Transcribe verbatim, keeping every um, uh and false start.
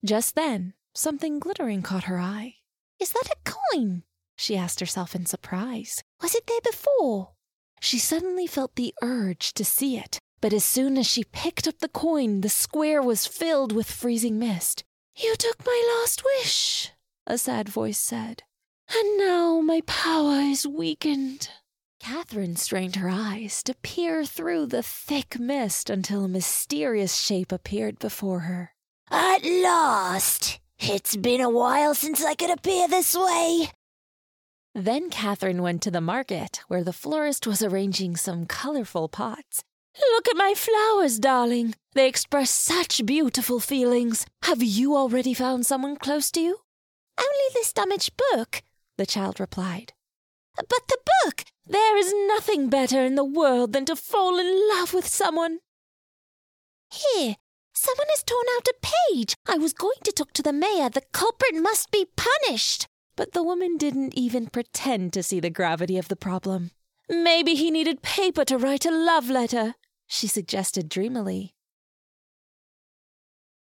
Just then, something glittering caught her eye. "Is that a coin?" she asked herself in surprise. "Was it there before?" She suddenly felt the urge to see it, but as soon as she picked up the coin, the square was filled with freezing mist. "You took my last wish," a sad voice said, "and now my power is weakened." Catherine strained her eyes to peer through the thick mist until a mysterious shape appeared before her. "At last! It's been a while since I could appear this way." Then Catherine went to the market, where the florist was arranging some colorful pots. "Look at my flowers, darling. They express such beautiful feelings. Have you already found someone close to you?" "Only this damaged book," the child replied. "But the book! There is nothing better in the world than to fall in love with someone." "Here, someone has torn out a page. I was going to talk to the mayor. The culprit must be punished." But the woman didn't even pretend to see the gravity of the problem. "Maybe he needed paper to write a love letter," she suggested dreamily.